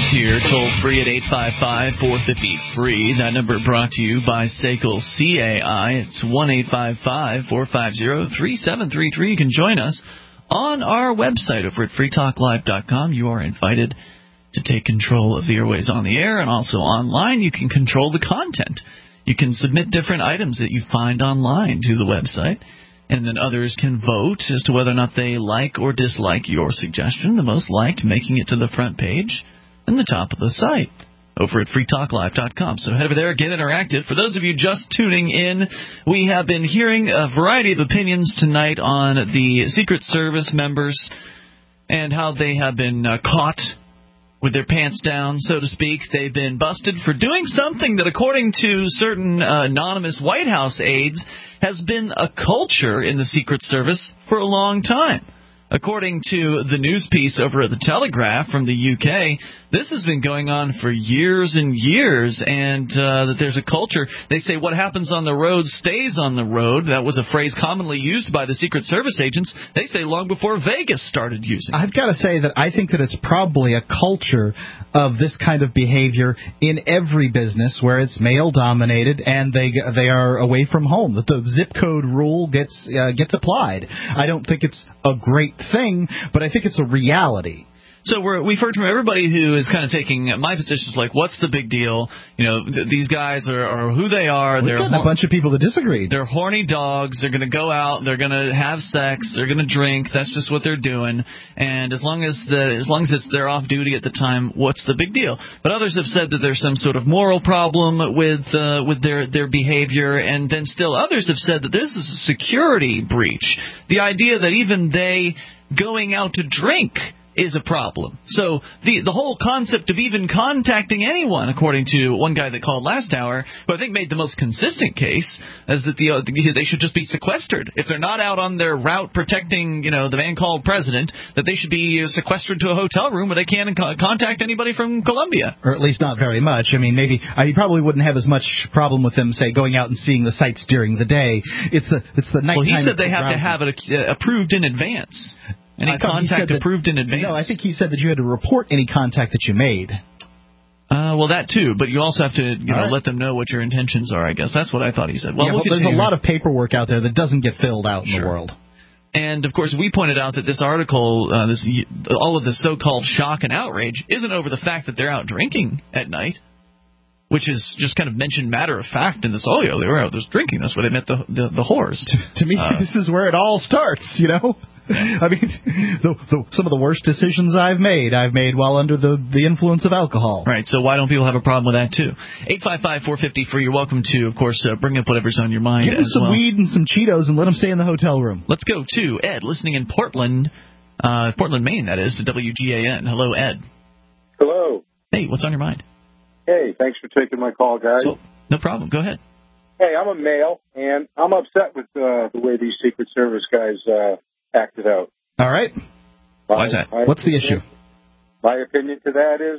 here, toll free at 855-450-FREE. That number brought to you by SACL CAI. It's 1-855-450-3733. You can join us on our website over at freetalklive.com. You are invited to take control of the airways on the air, and also online you can control the content. You can submit different items that you find online to the website, and then others can vote as to whether or not they like or dislike your suggestion. The most liked making it to the front page and the top of the site over at freetalklive.com. So head over there, get interactive. For those of you just tuning in, we have been hearing a variety of opinions tonight on the Secret Service members and how they have been caught with their pants down, so to speak. They've been busted for doing something that, according to certain anonymous White House aides, has been a culture in the Secret Service for a long time. According to the news piece over at The Telegraph from the UK, this has been going on for years and years, and that there's a culture. They say what happens on the road stays on the road. That was a phrase commonly used by the Secret Service agents, they say, long before Vegas started using it. I've got to say that I think that it's probably a culture of this kind of behavior in every business where it's male-dominated and they are away from home, that the zip code rule gets applied. I don't think it's a great thing, but I think it's a reality. So we've heard from everybody who is kind of taking my positions like, what's the big deal? You know, these guys are who they are. We've gotten a bunch of people that disagreed. They're horny dogs. They're going to go out. They're going to have sex. They're going to drink. That's just what they're doing. And as long as they're off duty at the time, what's the big deal? But others have said that there's some sort of moral problem with their behavior, and then still others have said that this is a security breach. The idea that even they going out to drink is a problem. So the whole concept of even contacting anyone, according to one guy that called last hour, who I think made the most consistent case, is that they should just be sequestered. If they're not out on their route protecting, the man called president, that they should be sequestered to a hotel room where they can't contact anybody from Colombia. Or at least not very much. I mean, maybe you probably wouldn't have as much problem with them, say, going out and seeing the sights during the day. It's the nighttime. Well, he said they have to have it approved in advance. Any contact approved in advance? No, I think he said that you had to report any contact that you made. Well, that too, but you also have to let them know what your intentions are, I guess. That's what I thought he said. Well, there's a lot of paperwork out there that doesn't get filled out in the world. And, of course, we pointed out that this article, all of this so-called shock and outrage, isn't over the fact that they're out drinking at night, which is just kind of mentioned matter of fact in this. Oh, yeah, they were out there drinking. That's where they met the whores. To me, this is where it all starts, I mean, some of the worst decisions I've made while under the influence of alcohol. Right, so why don't people have a problem with that, too? 855-450-FREE, you're welcome to, of course, bring up whatever's on your mind. Give them some weed and some Cheetos and let them stay in the hotel room. Let's go to Ed, listening in Portland, Maine, that is, to WGAN. Hello, Ed. Hello. Hey, what's on your mind? Hey, thanks for taking my call, guys. No problem. Go ahead. Hey, I'm a male, and I'm upset with the way these Secret Service guys acted out. All right. Why is that? What's the issue? My opinion to that is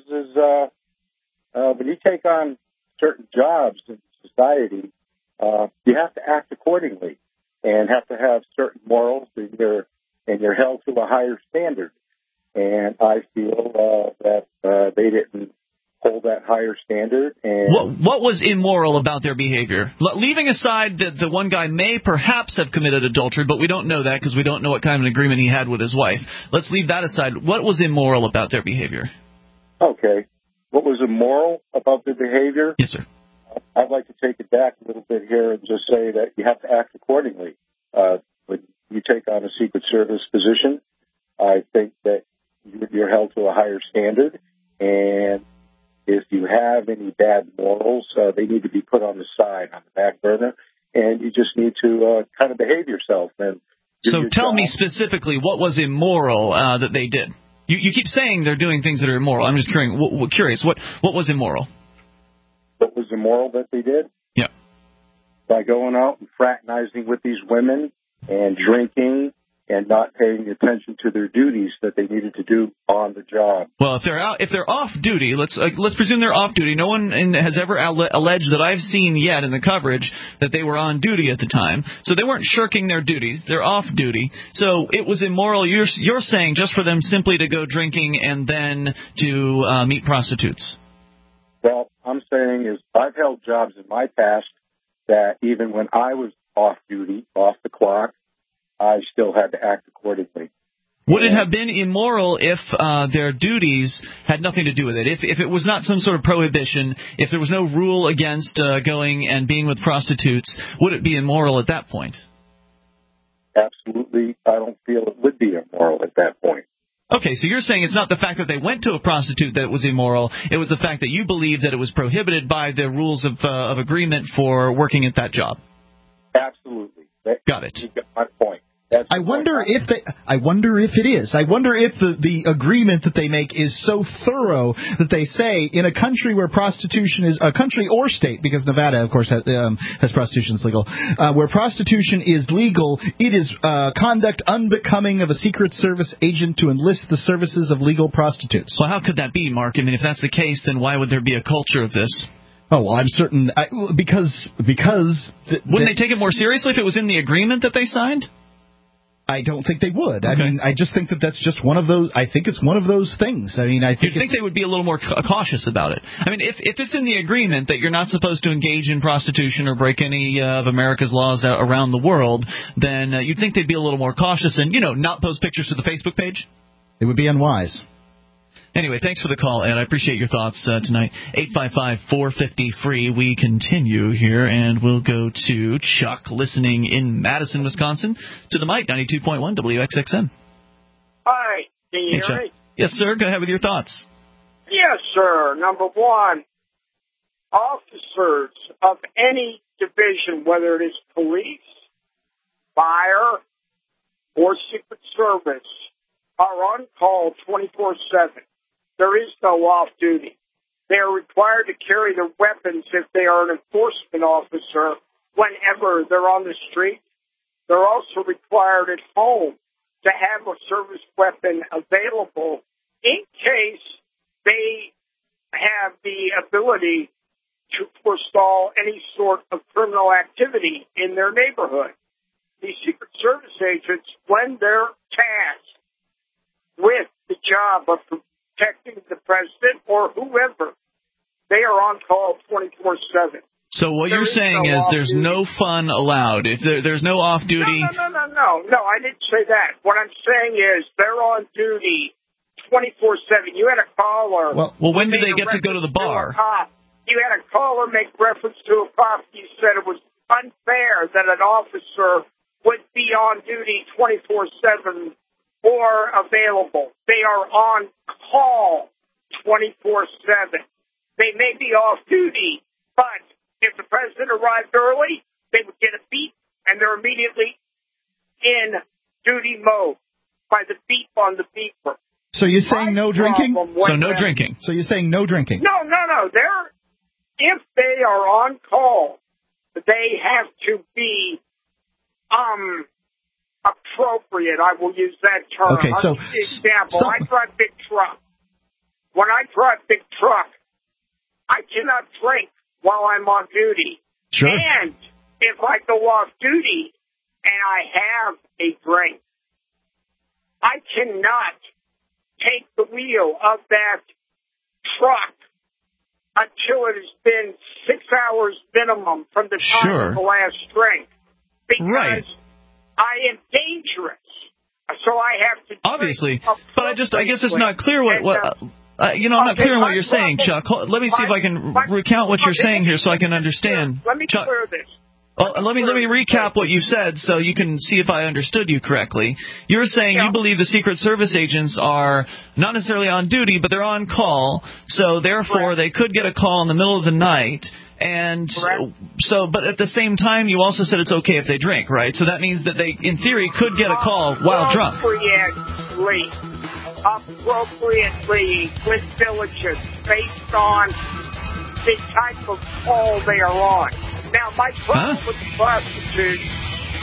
when you take on certain jobs in society, you have to act accordingly and have to have certain morals, and you're held to a higher standard. And I feel that they didn't hold that higher standard. And what was immoral about their behavior? Leaving aside that the one guy may perhaps have committed adultery, but we don't know that because we don't know what kind of an agreement he had with his wife. Let's leave that aside. What was immoral about their behavior? Okay. What was immoral about their behavior? Yes, sir. I'd like to take it back a little bit here and just say that you have to act accordingly. When you take on a Secret Service position, I think that you're held to a higher standard, and if you have any bad morals, they need to be put on the side, on the back burner, and you just need to kind of behave yourself. And so tell me specifically what was immoral that they did. You keep saying they're doing things that are immoral. I'm just curious. What was immoral? What was immoral that they did? Yeah. By going out and fraternizing with these women and drinking and not paying attention to their duties that they needed to do on the job. Well, if they're off duty, let's presume they're off duty. No one has ever alleged that I've seen yet in the coverage that they were on duty at the time. So they weren't shirking their duties. They're off duty. So it was immoral. You're saying just for them simply to go drinking and then to meet prostitutes. Well, I'm saying is I've held jobs in my past that even when I was off duty, off the clock, I still had to act accordingly. Would it have been immoral if their duties had nothing to do with it? If it was not some sort of prohibition, if there was no rule against going and being with prostitutes, would it be immoral at that point? Absolutely. I don't feel it would be immoral at that point. Okay, so you're saying it's not the fact that they went to a prostitute that was immoral. It was the fact that you believe that it was prohibited by the rules of agreement for working at that job. Absolutely. Got it. You got my point. I wonder if it is. I wonder if the agreement that they make is so thorough that they say in a country where prostitution is a country or state, because Nevada, of course, has prostitution that's legal, where prostitution is legal, it is conduct unbecoming of a Secret Service agent to enlist the services of legal prostitutes. Well, how could that be, Mark? I mean, if that's the case, then why would there be a culture of this? Oh, well, I'm certain because wouldn't they take it more seriously if it was in the agreement that they signed? I don't think they would. Okay. I mean, I just think that's just one of those. I think it's one of those things. I mean, I think you'd think they would be a little more cautious about it. I mean, if it's in the agreement that you're not supposed to engage in prostitution or break any of America's laws around the world, then you'd think they'd be a little more cautious and, not post pictures to the Facebook page. It would be unwise. Anyway, thanks for the call, Ed. I appreciate your thoughts tonight. 855-450-FREE. We continue here, and we'll go to Chuck listening in Madison, Wisconsin, to the mic, 92.1 WXXM. Hi. Can you hear me? Yes, sir. Go ahead with your thoughts. Yes, sir. Number one, officers of any division, whether it is police, fire, or Secret Service, are on call 24/7. There is no off-duty. They are required to carry their weapons if they are an enforcement officer whenever they're on the street. They're also required at home to have a service weapon available in case they have the ability to forestall any sort of criminal activity in their neighborhood. These Secret Service agents, when they're tasked with the job of protecting the president or whoever, they are on call 24/7. So what you're saying is there's no fun allowed. If there's no off-duty... No, I didn't say that. What I'm saying is they're on duty 24/7. You had a caller... Well, when do they get to go to the bar? You had a caller make reference to a cop. You said it was unfair that an officer would be on duty 24/7 or available. They are on call 24/7. They may be off duty, but if the president arrived early, they would get a beep, and they're immediately in duty mode by the beep on the beeper. So you're saying no drinking? So no drinking. So you're saying no drinking? No. If they are on call, they have to be appropriate. I will use that term. Okay, so example, I drive big truck. When I drive big truck, I cannot drink while I'm on duty. Sure. And if I go off duty and I have a drink, I cannot take the wheel of that truck until it has been 6 hours minimum from the time of the last drink. Because I am dangerous. So I have to obviously, but I guess it's not clear I'm not clear on what you're saying, Chuck. Let me see if I can recount what you're saying here so I can understand. Let me clear this. Let me recap what you said so you can see if I understood you correctly. You're saying you believe the Secret Service agents are not necessarily on duty, but they're on call, so therefore they could get a call in the middle of the night. And so, but at the same time, you also said it's okay if they drink, right? So that means that they, in theory, could get a call while drunk. Appropriately, with diligence, based on the type of call they are on. Now, my problem with the prostitutes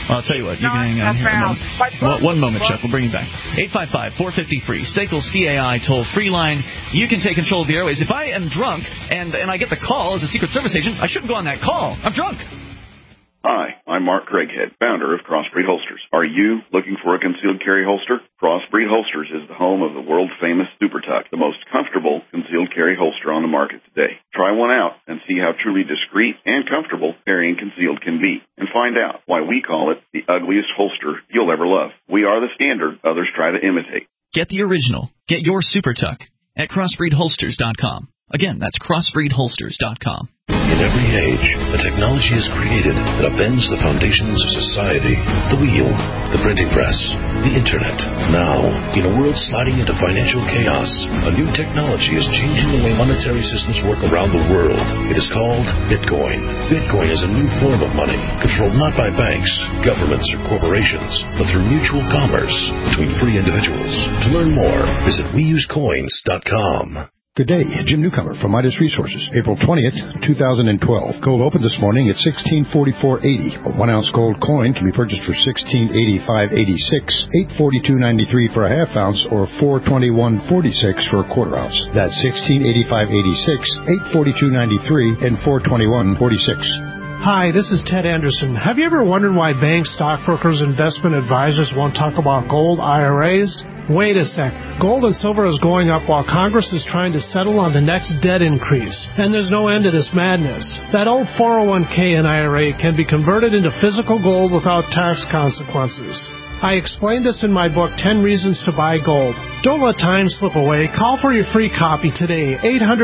Well, I'll tell you what, you can hang on here a moment. One moment, Chuck. We'll bring you back. 855-450-FREE. SACL CAI toll-free line. You can take control of the airways. If I am drunk and I get the call as a Secret Service agent, I shouldn't go on that call. I'm drunk. Hi, I'm Mark Craighead, founder of Crossbreed Holsters. Are you looking for a concealed carry holster? Crossbreed Holsters is the home of the world-famous Super Tuck, the most comfortable concealed carry holster on the market today. Try one out and see how truly discreet and comfortable carrying concealed can be, and find out why we call it the ugliest holster you'll ever love. We are the standard others try to imitate. Get the original. Get your Super Tuck at crossbreedholsters.com. Again, that's crossbreedholsters.com. In every age, a technology is created that upends the foundations of society. The wheel, the printing press, the internet. Now, in a world sliding into financial chaos, a new technology is changing the way monetary systems work around the world. It is called Bitcoin. Bitcoin is a new form of money, controlled not by banks, governments, or corporations, but through mutual commerce between free individuals. To learn more, visit weusecoins.com. Good day, Jim Newcomer from Midas Resources. April 20th, 2012. Gold opened this morning at $1644.80. A 1-ounce gold coin can be purchased for $1685.86, $842.93 for a half ounce, or $421.46 for a quarter ounce. That's $1685.86, $842.93, and $421.46. Hi, this is Ted Anderson. Have you ever wondered why banks, stockbrokers, investment advisors won't talk about gold IRAs? Wait a sec. Gold and silver is going up while Congress is trying to settle on the next debt increase. And there's no end to this madness. That old 401k and IRA can be converted into physical gold without tax consequences. I explained this in my book, 10 Reasons to Buy Gold. Don't let time slip away. Call for your free copy today,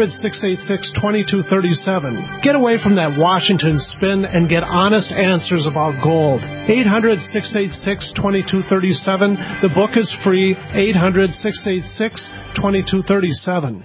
800-686-2237. Get away from that Washington spin and get honest answers about gold. 800-686-2237. The book is free, 800-686-2237.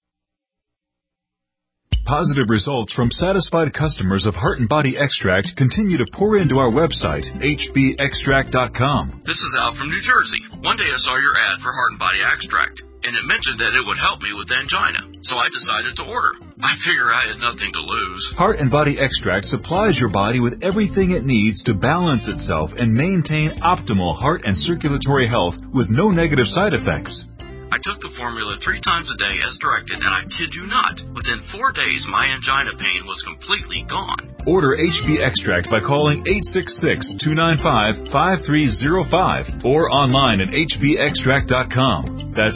Positive results from satisfied customers of Heart and Body Extract continue to pour into our website, hbextract.com. This is Al from New Jersey. One day I saw your ad for Heart and Body Extract, and it mentioned that it would help me with angina, so I decided to order. I figure I had nothing to lose. Heart and Body Extract supplies your body with everything it needs to balance itself and maintain optimal heart and circulatory health with no negative side effects. I took the formula 3 times a day as directed, and I kid you not, within 4 days my angina pain was completely gone. Order HB Extract by calling 866-295-5305 or online at hbextract.com. That's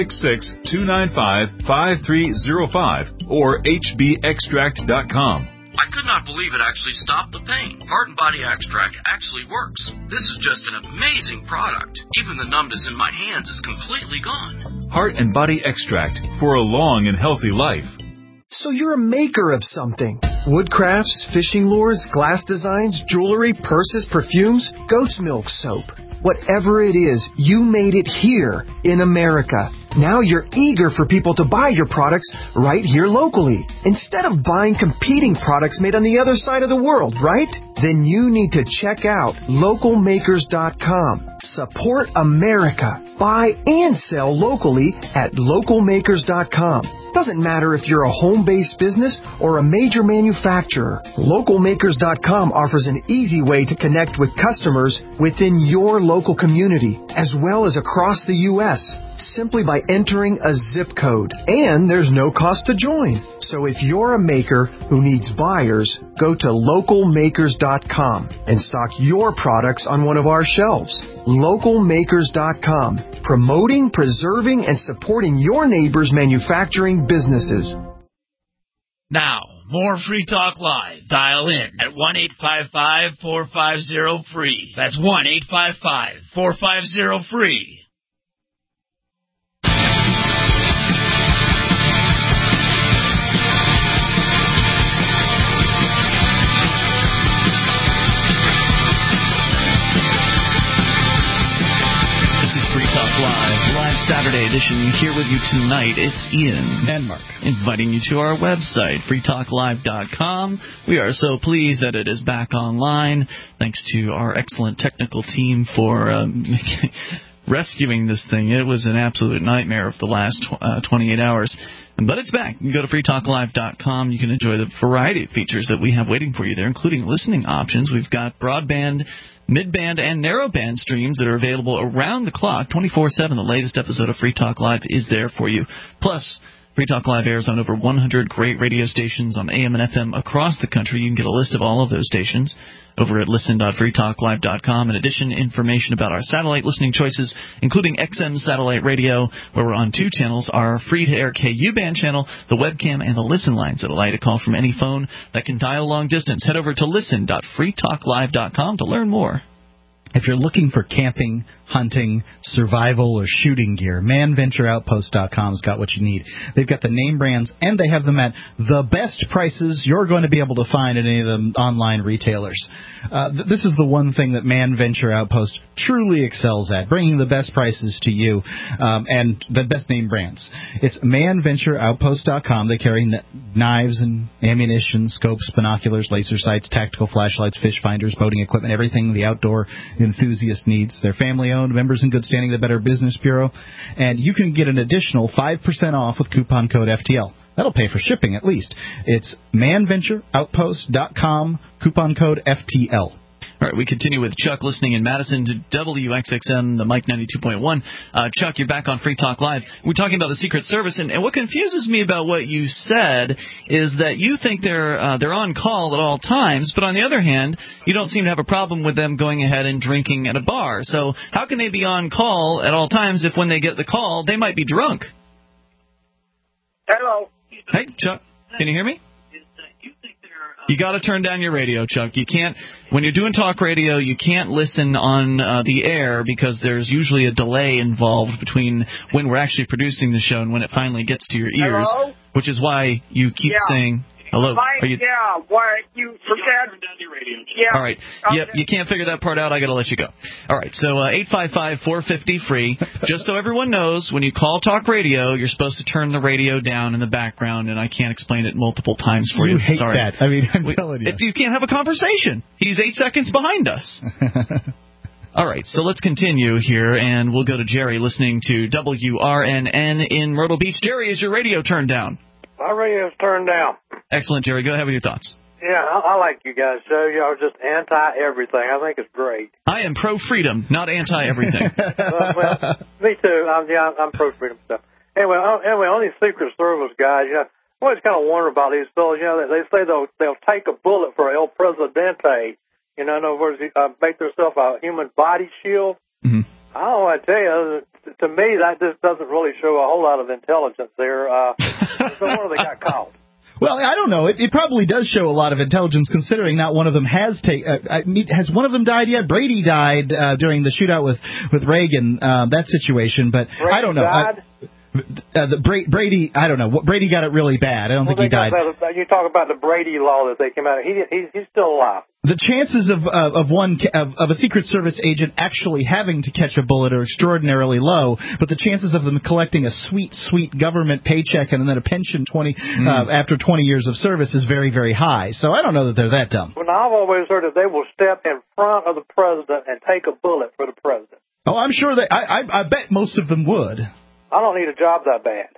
866-295-5305 or hbextract.com. I could not believe it actually stopped the pain. Heart and Body Extract actually works. This is just an amazing product. Even the numbness in my hands is completely gone. Heart and Body Extract for a long and healthy life. So you're a maker of something. Woodcrafts, fishing lures, glass designs, jewelry, purses, perfumes, goat's milk soap. Whatever it is, you made it here in America. Now you're eager for people to buy your products right here locally, instead of buying competing products made on the other side of the world, right? Then you need to check out localmakers.com. Support America. Buy and sell locally at localmakers.com. Doesn't matter if you're a home-based business or a major manufacturer. Localmakers.com offers an easy way to connect with customers within your local community, as well as across the U.S., simply by entering a zip code. And there's no cost to join. So if you're a maker who needs buyers, go to localmakers.com and stock your products on one of our shelves. Localmakers.com, promoting, preserving, and supporting your neighbors' manufacturing businesses. Now, more Free Talk Live. Dial in at 1-855-450-FREE. That's 1-855-450-FREE. Live Saturday edition here with you tonight. It's Ian and Mark inviting you to our website, freetalklive.com. We are so pleased that it is back online. Thanks to our excellent technical team for rescuing this thing. It was an absolute nightmare of the last 28 hours. But it's back. You can go to freetalklive.com. You can enjoy the variety of features that we have waiting for you there, including listening options. We've got broadband mid-band and narrowband streams that are available around the clock, 24/7. The latest episode of Free Talk Live is there for you. Plus, Free Talk Live airs on over 100 great radio stations on AM and FM across the country. You can get a list of all of those stations over at listen.freetalklive.com. In addition, information about our satellite listening choices, including XM Satellite Radio, where we're on 2 channels, our free-to-air KU-band channel, the webcam, and the listen lines that allow you to call from any phone that can dial long distance. Head over to listen.freetalklive.com to learn more. If you're looking for camping, hunting, survival, or shooting gear, manventureoutpost.com's got what you need. They've got the name brands, and they have them at the best prices you're going to be able to find at any of the online retailers. This is the one thing that Man Venture Outpost truly excels at, bringing the best prices to you and the best name brands. It's manventureoutpost.com. They carry knives and ammunition, scopes, binoculars, laser sights, tactical flashlights, fish finders, boating equipment, everything the outdoor enthusiast needs. They're family-owned, members in good standing of the Better Business Bureau, and you can get an additional 5% off with coupon code FTL. That'll pay for shipping at least. It's manventureoutpost.com, coupon code FTL. All right, we continue with Chuck listening in Madison to WXXM, the Mike 92.1. Chuck, you're back on Free Talk Live. We're talking about the Secret Service, and what confuses me about what you said is that you think they're on call at all times, but on the other hand, you don't seem to have a problem with them going ahead and drinking at a bar. So how can they be on call at all times if when they get the call, they might be drunk? Hello. Hey, Chuck, can you hear me? You got to turn down your radio, Chuck. You can't, when you're doing talk radio, you can't listen on the air because there's usually a delay involved between when we're actually producing the show and when it finally gets to your ears. Hello? Which is why you keep saying hello. Are you? Yeah, why you forget? Yeah. All right. Yep, you can't figure that part out. I got to let you go. All right. So 855-450-FREE. Just so everyone knows, when you call talk radio, you're supposed to turn the radio down in the background, and I can't explain it multiple times for you. You hate Sorry. that. I mean, I'm telling you. If you can't have a conversation. He's 8 seconds behind us. All right, so let's continue here, and we'll go to Jerry listening to WRNN in Myrtle Beach. Jerry, is your radio turned down? My radio's turned down. Excellent, Jerry. Go ahead with your thoughts. Yeah, I like you guys' show. Y'all are just anti-everything. I think it's great. I am pro-freedom, not anti-everything. well, me too. I'm pro-freedom stuff. Anyway, on these Secret Service guys, I always kind of wonder about these fellas. They say they'll take a bullet for El Presidente. In other words, make themselves a human body shield. Mm-hmm. I don't know what to tell you. To me, that just doesn't really show a whole lot of intelligence there. So what have they got caught? Well, I don't know. It probably does show a lot of intelligence, considering not one of them has has one of them died yet? Brady died during the shootout with Reagan, that situation. But Brady I don't know. Died? Brady, I don't know. Brady got it really bad. I don't think he died. You talk about the Brady law that they came out of. He's still alive. The chances of a Secret Service agent actually having to catch a bullet are extraordinarily low, but the chances of them collecting a sweet government paycheck and then a pension after 20 years of service is very, very high. So I don't know that they're that dumb. Well, I've always heard that they will step in front of the president and take a bullet for the president. Oh, I'm sure that I bet most of them would. I don't need a job that bad.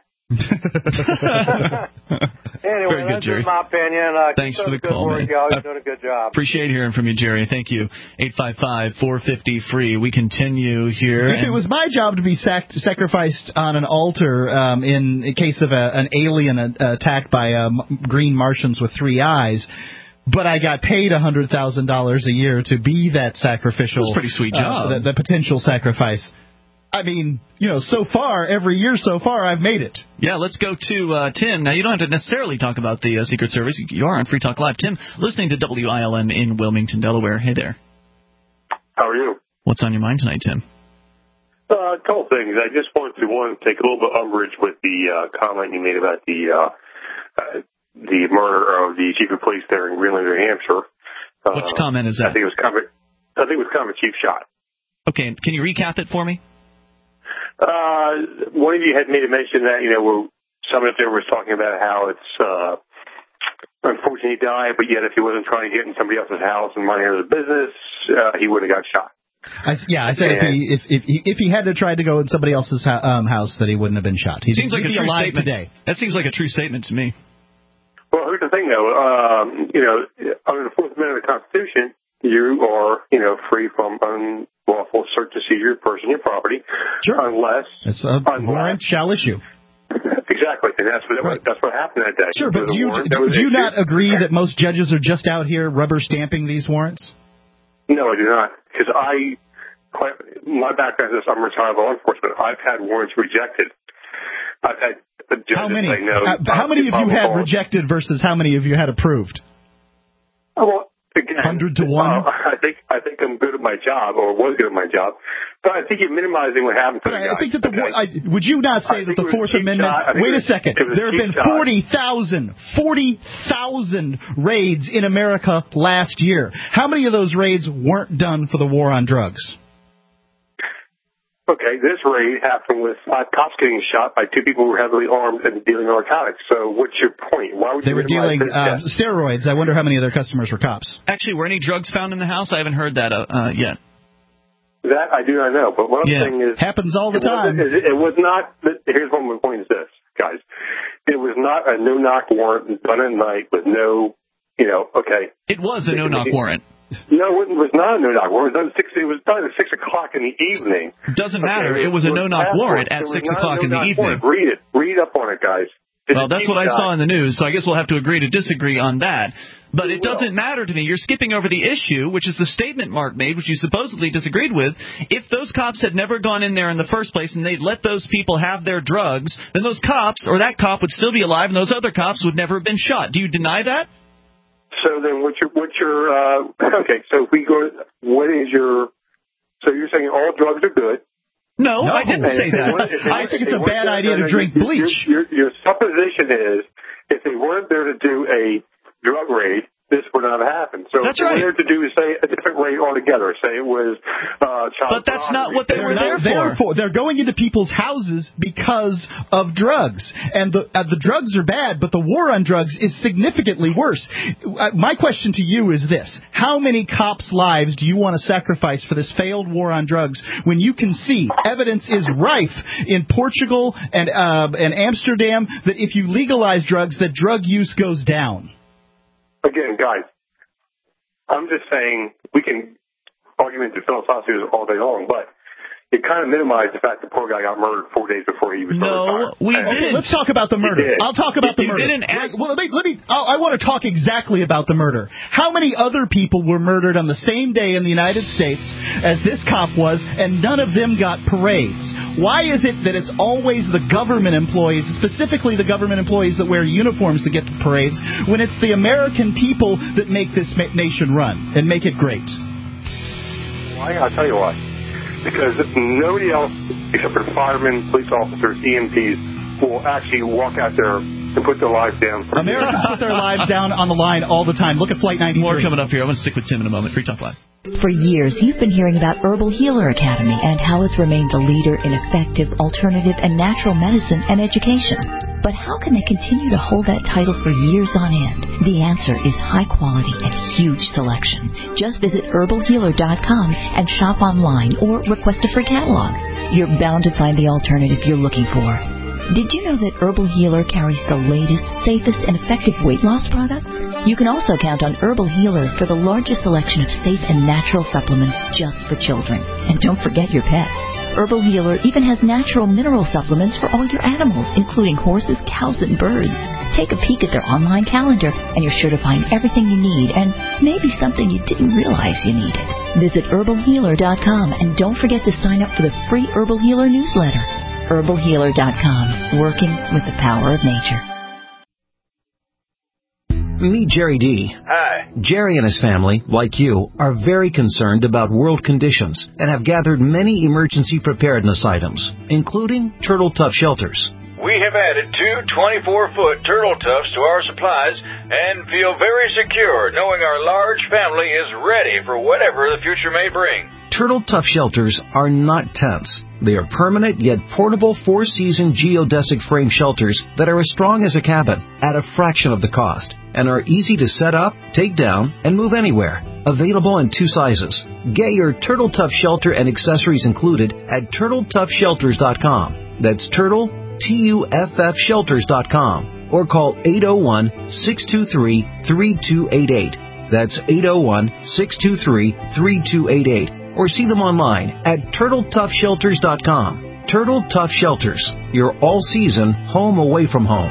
Anyway, Very good, that's Jerry. just my opinion. Thanks for the call, man. Y'all are doing a good job. Appreciate hearing from you, Jerry. Thank you. 855-450-FREE. We continue here. If it was my job to be sacrificed on an altar in case of an alien attack by green Martians with 3 eyes, but I got paid $100,000 a year to be that sacrificial. That's a pretty sweet job. The potential sacrifice. I mean, so far, every year so far, I've made it. Yeah, let's go to Tim. Now, you don't have to necessarily talk about the Secret Service. You are on Free Talk Live. Tim, listening to WILN in Wilmington, Delaware. Hey there. How are you? What's on your mind tonight, Tim? A couple things. I just wanted to, take a little bit of umbrage with the comment you made about the murder of the chief of police there in Greenland, New Hampshire. Which comment is that? I think it was kind of a cheap shot. Okay, can you recap it for me? One of you had made a mention that, where someone up there was talking about how it's, unfortunately he died, but yet if he wasn't trying to get in somebody else's house and money out of the business, he would have got shot. I said if he had to try to go in somebody else's house, that he wouldn't have been shot. He'd seems like a true alive statement. Today. That seems like a true statement to me. Well, here's the thing, though. Under the Fourth Amendment of the Constitution, you are, free from unlawful search and seizure of person and property, unless it's a warrant shall issue. Exactly, and that's what happened that day. Sure, but do you not agree that most judges are just out here rubber stamping these warrants? No, I do not, because my background is I'm retired law enforcement. I've had warrants rejected. I've had judges say no. How many of you had rejected versus how many of you had approved? Well, again, 100 to 1. I think I'm good at my job, or was good at my job. But I think you're minimizing what happened to the guy. I think that would you not say that the Fourth Amendment? Wait a second. There have been 40,000 raids in America last year. How many of those raids weren't done for the war on drugs? Okay, this raid happened with 5 cops getting shot by 2 people who were heavily armed and dealing narcotics. So what's your point? Why would they were dealing steroids? I wonder how many of their customers were cops. Actually, were any drugs found in the house? I haven't heard that yet. That I do not know. But one thing is... Happens all the time. It was not... Here's one of my points is this, guys. It was not a no-knock warrant done at night with no, okay. It was a no-knock warrant. No, it was not a no-knock warrant. It was done at 6 o'clock in the evening. Doesn't matter. It was a no-knock warrant at 6 o'clock in the evening. Read it. Read up on it, guys. Well, that's what I saw in the news, so I guess we'll have to agree to disagree on that. But it doesn't matter to me. You're skipping over the issue, which is the statement Mark made, which you supposedly disagreed with. If those cops had never gone in there in the first place and they'd let those people have their drugs, then those cops, or that cop, would still be alive and those other cops would never have been shot. Do you deny that? So then okay, so if we go, so you're saying all drugs are good? No, I didn't say that. I think it's a bad idea to drink bleach. Your supposition is if they weren't there to do a drug raid, this would not have happened. So that's what they were there to do is say a different raid altogether. Say it was child But that's not what they were there for. They're going into people's houses because of drugs. And the drugs are bad, but the war on drugs is significantly worse. My question to you is this. How many cops' lives do you want to sacrifice for this failed war on drugs when you can see evidence is rife in Portugal and Amsterdam that if you legalize drugs, that drug use goes down? Again, guys, I'm just saying we can argument the philosophically all day long, but it kind of minimized the fact the poor guy got murdered 4 days before he was No, we didn't. Okay, let's talk about the murder. I'll talk about the murder. You didn't ask. Well, I want to talk exactly about the murder. How many other people were murdered on the same day in the United States as this cop was, and none of them got parades? Why is it that it's always the government employees, specifically the government employees that wear uniforms that get to parades, when it's the American people that make this nation run and make it great? Why? I'll tell you why. Because nobody else, except for firemen, police officers, EMTs, will actually walk out there and put their lives down. Americans put their lives down on the line all the time. Look at Flight 93. More coming up here. I want to stick with Tim in a moment. Free Talk Live. For years, you've been hearing about Herbal Healer Academy and how it's remained the leader in effective, alternative, and natural medicine and education. But how can they continue to hold that title for years on end? The answer is high quality and huge selection. Just visit herbalhealer.com and shop online or request a free catalog. You're bound to find the alternative you're looking for. Did you know that Herbal Healer carries the latest, safest, and effective weight loss products? You can also count on Herbal Healer for the largest selection of safe and natural supplements just for children. And don't forget your pets. Herbal Healer even has natural mineral supplements for all your animals, including horses, cows, and birds. Take a peek at their online calendar, and you're sure to find everything you need, and maybe something you didn't realize you needed. Visit herbalhealer.com, and don't forget to sign up for the free Herbal Healer newsletter. herbalhealer.com, working with the power of nature. Meet Jerry D. Hi. Jerry and his family, like you, are very concerned about world conditions and have gathered many emergency preparedness items, including Turtle Tough shelters. We have added 2 24-foot Turtle Toughs to our supplies and feel very secure knowing our large family is ready for whatever the future may bring. Turtle Tough shelters are not tents. They are permanent yet portable 4-season geodesic frame shelters that are as strong as a cabin at a fraction of the cost and are easy to set up, take down, and move anywhere. Available in 2 sizes. Get your Turtle Tough shelter and accessories included at TurtleToughShelters.com. That's Turtle, TUFF Shelters.com, or call 801-623-3288. That's 801-623-3288. Or see them online at TurtleToughShelters.com. Turtle Tough Shelters, your all-season home away from home.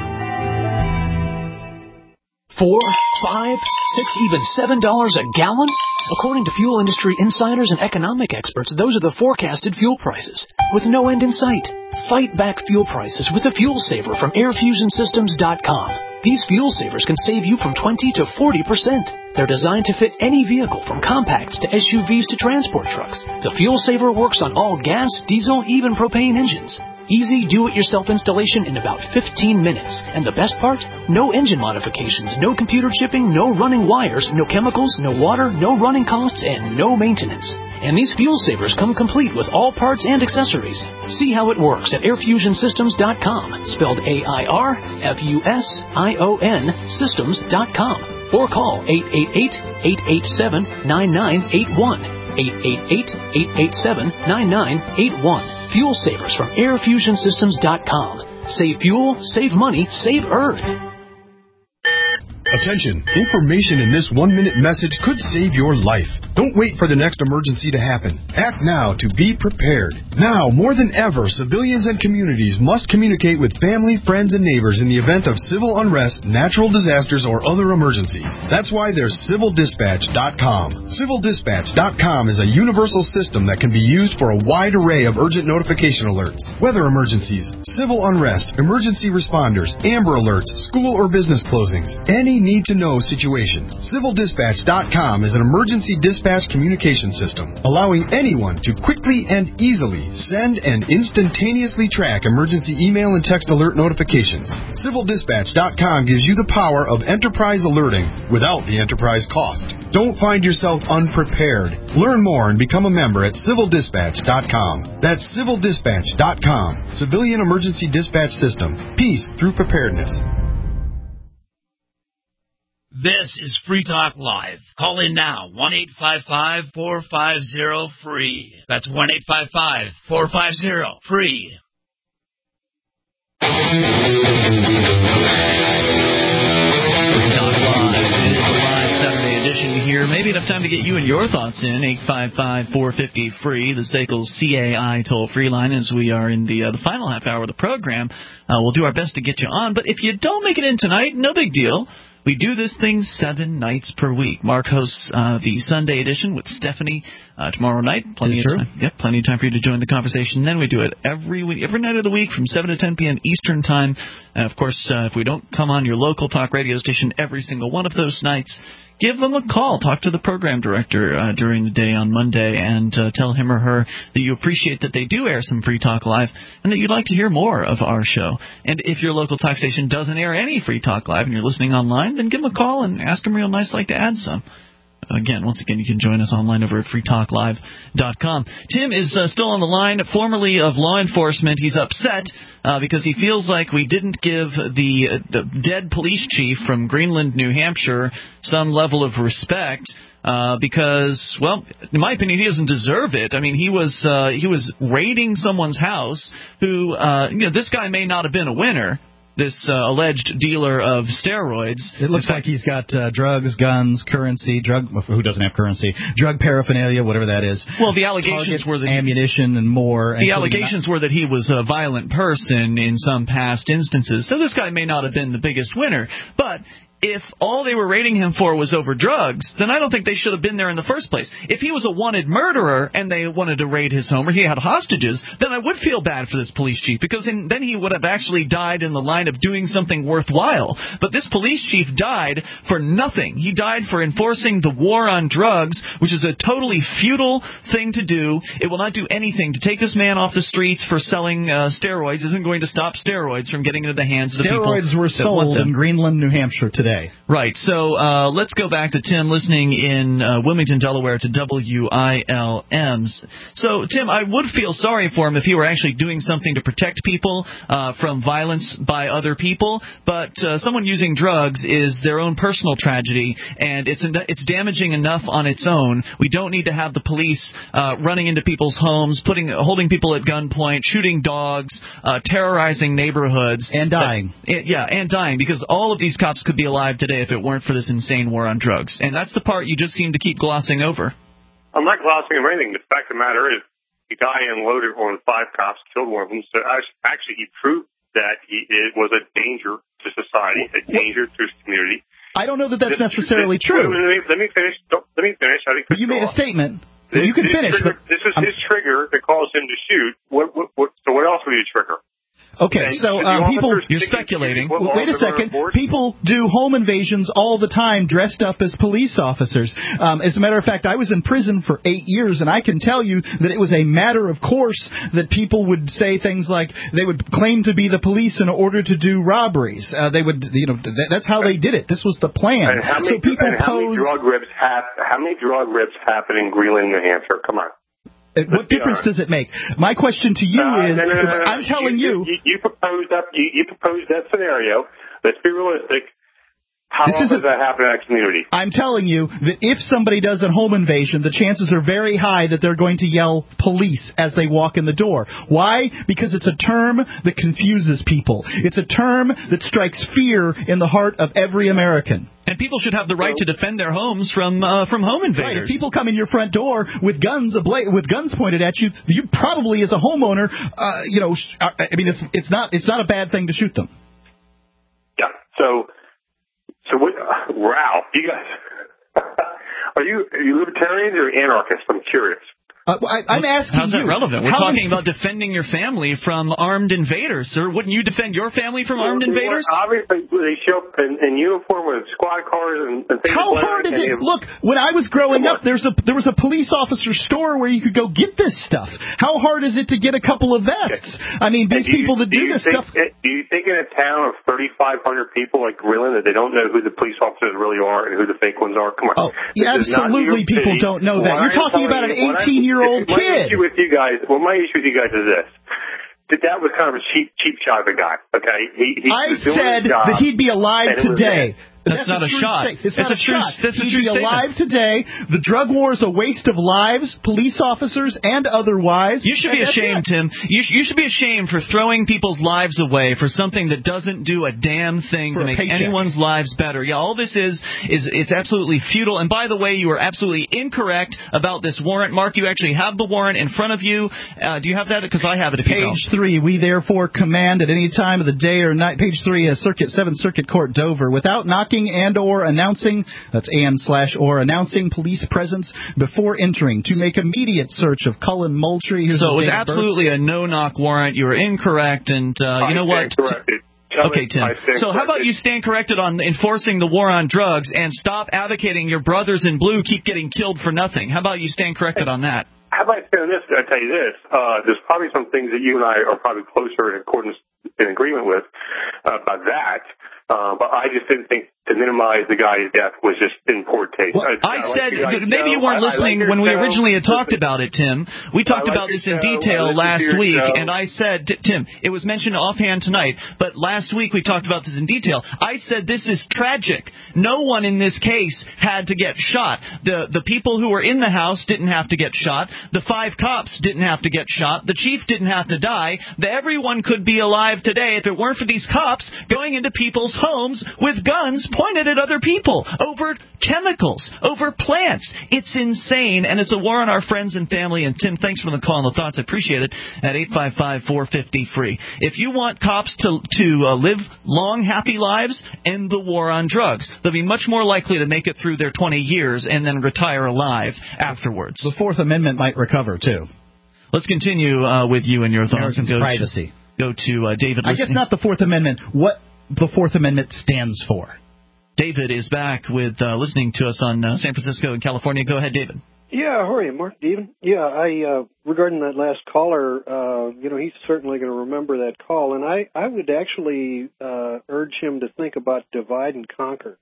$4, $5, $6, even $7 a gallon? According to fuel industry insiders and economic experts, those are the forecasted fuel prices, with no end in sight. Fight back fuel prices with a fuel saver from AirFusionSystems.com. These fuel savers can save you from 20 to 40%. They're designed to fit any vehicle, from compacts to SUVs to transport trucks. The fuel saver works on all gas, diesel, even propane engines. Easy do-it-yourself installation in about 15 minutes. And the best part? No engine modifications, no computer chipping, no running wires, no chemicals, no water, no running costs, and no maintenance. And these fuel savers come complete with all parts and accessories. See how it works at AirFusionSystems.com, spelled AIRFUSION Systems.com, or call 888-887-9981. 888-887-9981. Fuel savers from AirFusionSystems.com. Save fuel, save money, save Earth. Attention! Information in this 1-minute message could save your life. Don't wait for the next emergency to happen. Act now to be prepared. Now, more than ever, civilians and communities must communicate with family, friends, and neighbors in the event of civil unrest, natural disasters, or other emergencies. That's why there's CivilDispatch.com. CivilDispatch.com is a universal system that can be used for a wide array of urgent notification alerts. Weather emergencies, civil unrest, emergency responders, Amber Alerts, school or business closings, any need-to-know situation. CivilDispatch.com is an emergency dispatch communication system, allowing anyone to quickly and easily send and instantaneously track emergency email and text alert notifications. CivilDispatch.com gives you the power of enterprise alerting without the enterprise cost. Don't find yourself unprepared. Learn more and become a member at CivilDispatch.com. That's CivilDispatch.com. Civilian Emergency Dispatch System. Peace through preparedness. This is Free Talk Live. Call in now, 1-855-450-FREE. That's 1-855-450-FREE. Here. Maybe enough time to get you and your thoughts in. 855-450-FREE, the SACL CAI toll-free line, as we are in the final half hour of the program. We'll do our best to get you on, but if you don't make it in tonight, no big deal. We do this thing 7 nights per week. Mark hosts the Sunday edition with Stephanie tomorrow night. Plenty of time. Yep, plenty of time for you to join the conversation. Then we do it every night of the week from 7 to 10 p.m. Eastern Time. Of course, if we don't come on your local talk radio station every single one of those nights, give them a call. Talk to the program director during the day on Monday and tell him or her that you appreciate that they do air some Free Talk Live and that you'd like to hear more of our show. And if your local talk station doesn't air any Free Talk Live and you're listening online, then give them a call and ask them real nice like to add some. Once again, you can join us online over at freetalklive.com. Tim is still on the line, formerly of law enforcement. He's upset because he feels like we didn't give the dead police chief from Greenland, New Hampshire, some level of respect. Because, well, in my opinion, he doesn't deserve it. I mean, he was raiding someone's house who, this guy may not have been a winner. This alleged dealer of steroids. It looks like he's got drugs, guns, currency, who doesn't have currency? Drug paraphernalia, whatever that is. Well, the allegations were that ammunition and more. The allegations were that he was a violent person in some past instances. So this guy may not have been the biggest winner, but if all they were raiding him for was over drugs, then I don't think they should have been there in the first place. If he was a wanted murderer and they wanted to raid his home or he had hostages, then I would feel bad for this police chief because then he would have actually died in the line of doing something worthwhile. But this police chief died for nothing. He died for enforcing the war on drugs, which is a totally futile thing to do. It will not do anything. To take this man off the streets for selling steroids isn't going to stop steroids from getting into the hands of the people. Steroids were sold in Greenland, New Hampshire today. Right. So let's go back to Tim listening in Wilmington, Delaware to WILMs. So, Tim, I would feel sorry for him if he were actually doing something to protect people from violence by other people. But someone using drugs is their own personal tragedy, and it's damaging enough on its own. We don't need to have the police running into people's homes, holding people at gunpoint, shooting dogs, terrorizing neighborhoods. And dying. And dying, because all of these cops could be alive today if it weren't for this insane war on drugs. And that's the part you just seem to keep glossing over. I'm not glossing over anything. The fact of the matter is, the guy unloaded on 5 cops, killed one of them. So actually, he proved that it was a danger to society, a danger to his community. I don't know that that's necessarily true. Let me finish. I think you made a statement. You can finish. This was his trigger that caused him to shoot. So what else would you trigger? Okay, so people... You're speculating. Wait a second. People do home invasions all the time dressed up as police officers. As a matter of fact, I was in prison for 8 years, and I can tell you that it was a matter of course that people would say things like they would claim to be the police in order to do robberies. They would, that's how they did it. This was the plan. And how many drug ribs happen in Greenland, New Hampshire? Come on. What difference does it make? My question to you is, I'm telling you... You proposed that scenario. Let's be realistic. How often does that happen in that community? I'm telling you that if somebody does a home invasion, the chances are very high that they're going to yell police as they walk in the door. Why? Because it's a term that confuses people. It's a term that strikes fear in the heart of every American. And people should have the right to defend their homes from home invaders. Right. If people come in your front door with guns pointed at you, you probably, as a homeowner, it's not a bad thing to shoot them. Yeah. So what, Ralph? You guys, are you libertarians or anarchists? I'm curious. I'm asking How's that you, relevant? We're talking about defending your family from armed invaders, sir. Wouldn't you defend your family from armed invaders? Obviously, they show up in uniform with squad cars and things. How hard is it? Look, when I was growing up, there was a police officer store where you could go get this stuff. How hard is it to get a couple of vests? I mean, these people that do this stuff... Do you think in a town of 3,500 people like Greenland that they don't know who the police officers really are and who the fake ones are? Come on. Oh, absolutely people don't know that. You're talking about an 18-year-old kid. My issue with you guys is this. That was kind of a cheap shot of a guy, okay? I said that he'd be alive today. That's not a shot. It's not a shot. That's a true statement. He'd be alive today. The drug war is a waste of lives, police officers and otherwise. You should be ashamed, Tim. You should be ashamed for throwing people's lives away for something that doesn't do a damn thing to make anyone's lives better. Yeah, all this is it's absolutely futile. And by the way, you are absolutely incorrect about this warrant. Mark, you actually have the warrant in front of you. Do you have that? Because I have it. If you don't. Page 3, we therefore command at any time of the day or night. Page 3, Seventh Circuit Court, Dover, without knocking and or announcing, that's and/or announcing police presence before entering, to make immediate search of Cullen Moultrie. So it was absolutely a no-knock warrant. You were incorrect, and you know what? Okay, Tim. So how about you stand corrected on enforcing the war on drugs and stop advocating your brothers in blue keep getting killed for nothing? How about you stand corrected on that? How about I say this? I tell you this. There's probably some things that you and I are probably closer in agreement with about that. But I just didn't think to minimize the guy's death was just in poor taste. Well, I said, maybe you weren't listening when we originally had talked about it, Tim. We talked about this in detail last week, and I said, Tim, it was mentioned offhand tonight, but last week we talked about this in detail. I said this is tragic. No one in this case had to get shot. The people who were in the house didn't have to get shot. The 5 cops didn't have to get shot. The chief didn't have to die. Everyone could be alive today if it weren't for these cops going into people's homes with guns pointed at other people over chemicals, over plants. It's insane, and it's a war on our friends and family. And Tim, thanks for the call and the thoughts. I appreciate it. At 855-450-FREE. If you want cops to live long, happy lives, end the war on drugs. They'll be much more likely to make it through their 20 years and then retire alive afterwards. The Fourth Amendment might recover, too. Let's continue with you and your thoughts. Americans' privacy. Go to David. I guess not the Fourth Amendment. What the Fourth Amendment stands for. David is back with listening to us on San Francisco and California. Go ahead, David. Yeah, how are you, Mark? Steven? Yeah, regarding that last caller, he's certainly going to remember that call, and I would actually urge him to think about divide and conquer.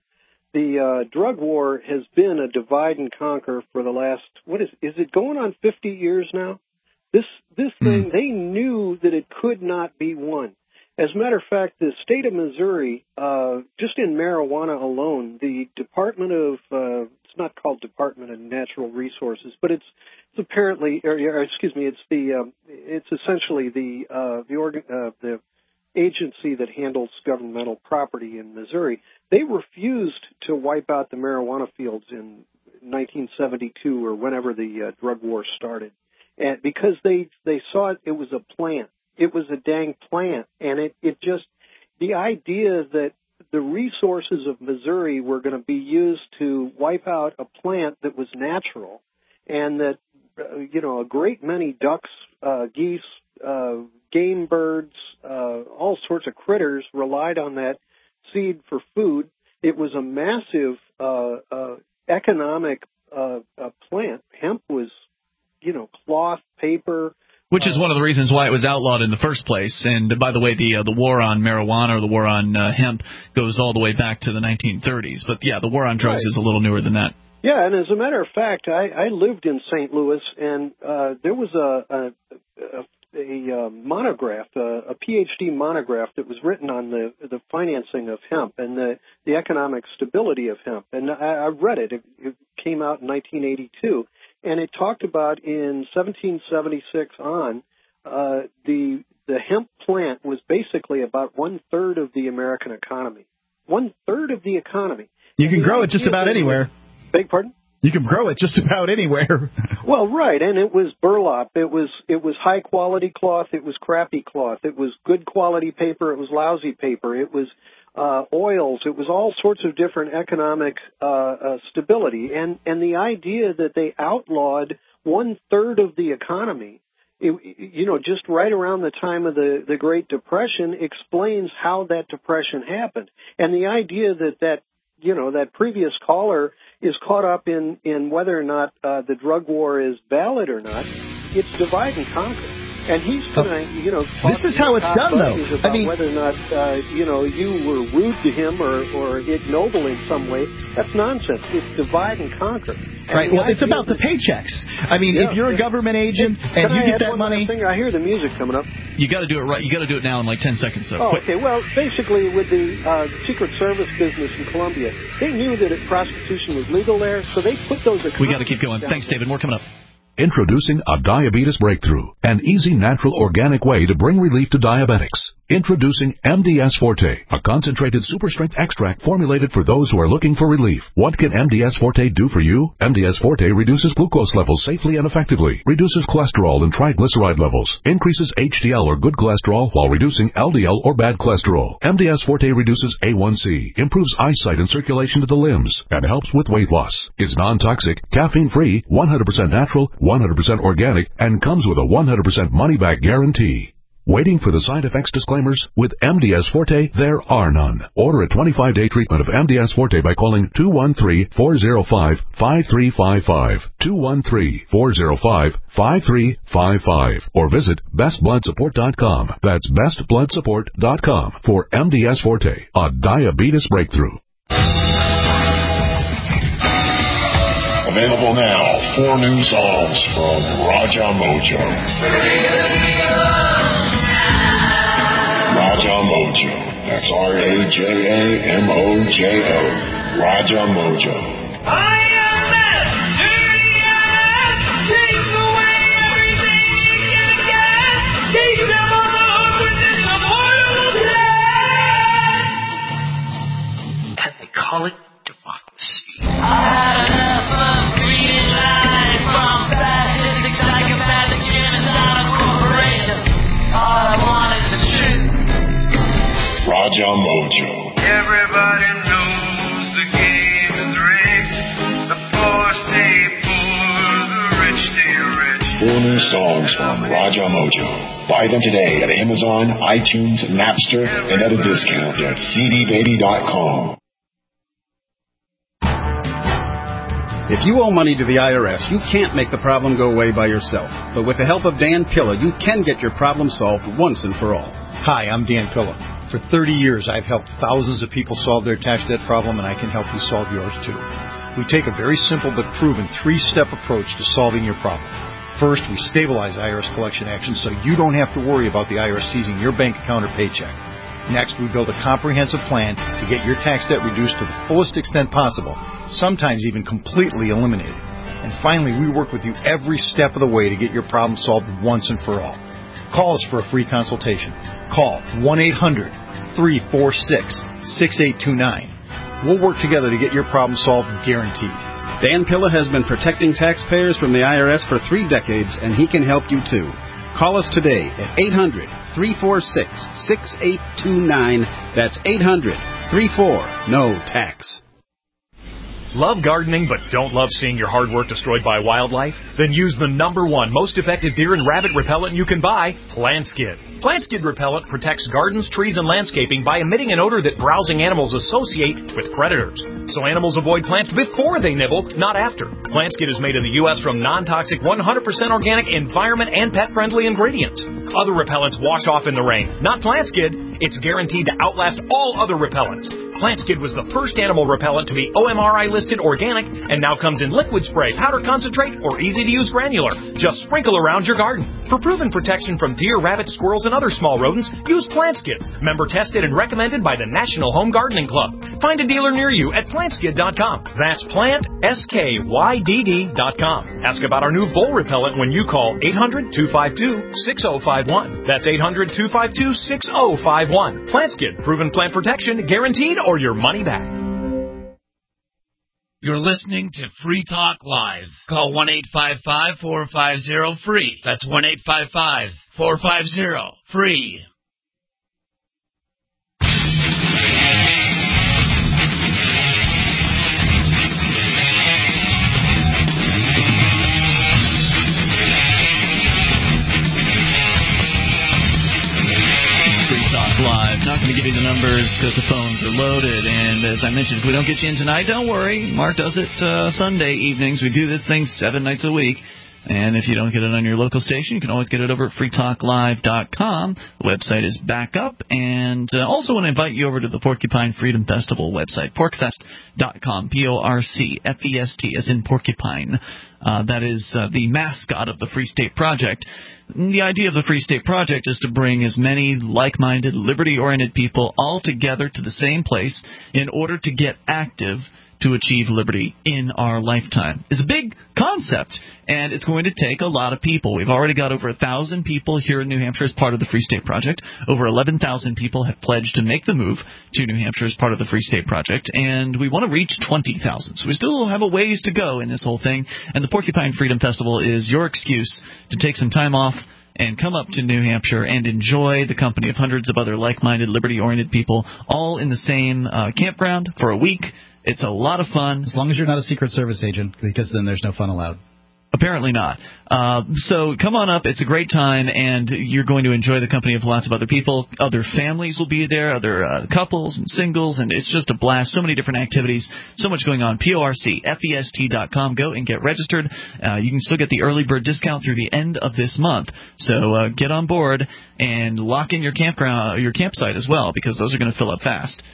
The drug war has been a divide and conquer for the last, is it going on 50 years now? This thing, they knew that it could not be won. As a matter of fact, the state of Missouri, just in marijuana alone, the Department of, it's not called Department of Natural Resources, but it's apparently, it's essentially the agency that handles governmental property in Missouri, they refused to wipe out the marijuana fields in 1972 or whenever the drug war started, and because they saw it was a plant. It was a dang plant, and it just, the idea that the resources of Missouri were going to be used to wipe out a plant that was natural, and that a great many ducks, geese, game birds, all sorts of critters relied on that seed for food. It was a massive economic plant. Hemp was, cloth, paper. Which is one of the reasons why it was outlawed in the first place. And by the way, the war on marijuana or the war on hemp goes all the way back to the 1930s. But yeah, the war on drugs is a little newer than that. Yeah, and as a matter of fact, I lived in St. Louis, and there was a monograph, a PhD monograph that was written on the financing of hemp and the economic stability of hemp. And I read it. It came out in 1982, and it talked about in 1776 on the hemp plant was basically about 1/3 of the American economy. 1/3 of the economy. You can grow it just about anywhere. Beg pardon? You can grow it just about anywhere. Well, right, and it was burlap. It was high quality cloth. It was crappy cloth. It was good quality paper. It was lousy paper. It was oils. It was all sorts of different economic stability. And the idea that they outlawed 1/3 of the economy, just right around the time of the Great Depression, explains how that depression happened. And the idea that previous caller is caught up in whether or not the drug war is valid or not, it's divide and conquer. And he's going to, this is how it's done, though. I mean, whether or not, you were rude to him or ignoble in some way, that's nonsense. It's divide and conquer. Right. Well, it's about the paychecks. I mean, if you're a government agent and you get that money, I hear the music coming up. You got to do it right. You got to do it now in like 10 seconds. So. Oh, okay. Well, basically, with the Secret Service business in Colombia, they knew that prostitution was legal there, so they put those. We got to keep going. Thanks, David. More coming up. Introducing a diabetes breakthrough, an easy, natural, organic way to bring relief to diabetics. Introducing MDS Forte, a concentrated super-strength extract formulated for those who are looking for relief. What can MDS Forte do for you? MDS Forte reduces glucose levels safely and effectively, reduces cholesterol and triglyceride levels, increases HDL or good cholesterol while reducing LDL or bad cholesterol. MDS Forte reduces A1C, improves eyesight and circulation to the limbs, and helps with weight loss. It's non-toxic, caffeine-free, 100% natural, 100% organic, and comes with a 100% money-back guarantee. Waiting for the side effects disclaimers? With MDS Forte, there are none. Order a 25-day treatment of MDS Forte by calling 213-405-5355, 213-405-5355, or visit bestbloodsupport.com. That's bestbloodsupport.com for MDS Forte, a diabetes breakthrough. Available now, 4 new songs from Raja Mojo. Raja Mojo. That's RAJAMOJO. Raja Mojo. And they call it democracy. Raja Mojo. Everybody knows the game is rigged. The poor stay poor, the rich stay rich. 4 new songs from Raja Mojo. Buy them today at Amazon, iTunes, Napster, and at a discount at cdbaby.com. If you owe money to the IRS, you can't make the problem go away by yourself. But with the help of Dan Pilla, you can get your problem solved once and for all. Hi, I'm Dan Pilla. For 30 years, I've helped thousands of people solve their tax debt problem, and I can help you solve yours too. We take a very simple but proven 3-step approach to solving your problem. First, we stabilize IRS collection actions so you don't have to worry about the IRS seizing your bank account or paycheck. Next, we build a comprehensive plan to get your tax debt reduced to the fullest extent possible, sometimes even completely eliminated. And finally, we work with you every step of the way to get your problem solved once and for all. Call us for a free consultation. Call 1-800-346-6829. We'll work together to get your problem solved, guaranteed. Dan Pilla has been protecting taxpayers from the IRS for 3 decades, and he can help you too. Call us today at 800-346-6829. That's 800-34-NO-TAX. Love gardening but don't love seeing your hard work destroyed by wildlife? Then use the #1 most effective deer and rabbit repellent you can buy, PlantSkid. PlantSkid repellent protects gardens, trees, and landscaping by emitting an odor that browsing animals associate with predators. So animals avoid plants before they nibble, not after. PlantSkid is made in the U.S. from non-toxic, 100% organic, environment, and pet-friendly ingredients. Other repellents wash off in the rain. Not PlantSkid. It's guaranteed to outlast all other repellents. PlantSkid was the first animal repellent to be OMRI listed organic and now comes in liquid spray, powder concentrate, or easy-to-use granular. Just sprinkle around your garden. For proven protection from deer, rabbits, squirrels, and other small rodents, use PlantSkid. Member tested and recommended by the National Home Gardening Club. Find a dealer near you at plantskid.com. That's PlantSkydd.com. Ask about our new vole repellent when you call 800-252-6051. That's 800-252-6051. PlantSkid. Proven plant protection, guaranteed, or your money back. You're listening to Free Talk Live. Call 1-855-450-FREE. That's 1-855-450-FREE. Live. Not going to give you the numbers because the phones are loaded. And as I mentioned, if we don't get you in tonight, don't worry. Mark does it Sunday evenings. We do this thing 7 nights a week. And if you don't get it on your local station, you can always get it over at freetalklive.com. The website is back up. And also want to invite you over to the Porcupine Freedom Festival website, porcfest.com, P-O-R-C-F-E-S-T, as in porcupine. That is the mascot of the Free State Project. The idea of the Free State Project is to bring as many like-minded, liberty-oriented people all together to the same place in order to get active to achieve liberty in our lifetime. It's a big concept, and it's going to take a lot of people. We've already got over 1,000 people here in New Hampshire as part of the Free State Project. Over 11,000 people have pledged to make the move to New Hampshire as part of the Free State Project, and we want to reach 20,000. So we still have a ways to go in this whole thing, and the Porcupine Freedom Festival is your excuse to take some time off and come up to New Hampshire and enjoy the company of hundreds of other like-minded, liberty-oriented people, all in the same campground for a week. It's a lot of fun. As long as you're not a Secret Service agent, because then there's no fun allowed. Apparently not. So come on up. It's a great time, and you're going to enjoy the company of lots of other people. Other families will be there, other couples and singles, and it's just a blast. So many different activities, so much going on. PORCFEST.com. Go and get registered. You can still get the early bird discount through the end of this month. So get on board and lock in your campsite as well, because those are going to fill up fast.